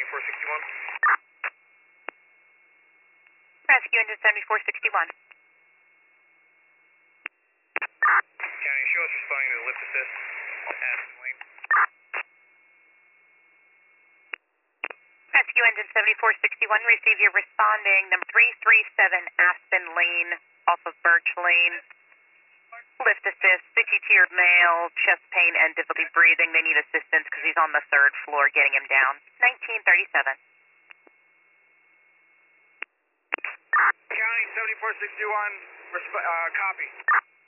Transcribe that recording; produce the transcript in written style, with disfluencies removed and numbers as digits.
7461. Rescue engine 7461. County, show us responding to the lift assist. Aspen Lane. Rescue engine 7461, receive your responding number 337 Aspen Lane off of Birch Lane. Lift assist, 62-year male, chest pain and difficulty breathing. They need assistance because he's on the third floor getting him down. 1937. County 7461, copy.